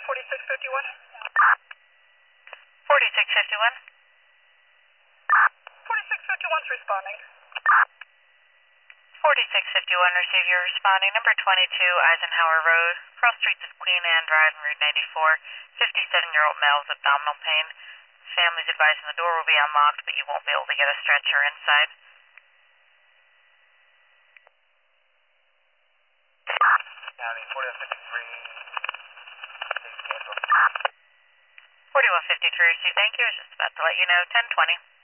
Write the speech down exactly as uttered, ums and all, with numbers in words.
forty-six fifty-one. forty-six fifty-one. forty-six fifty-one's responding. forty-six fifty-one, receive your responding. Number twenty-two, Eisenhower Road, cross streets of Queen Anne Drive and Route ninety-four. fifty-seven-year-old male with abdominal pain. Family's advising the door will be unlocked, but you won't be able to get a stretcher inside. County forty-one fifty-three. forty-one fifty-three, receive. Thank you. I was just about to let you know. ten twenty.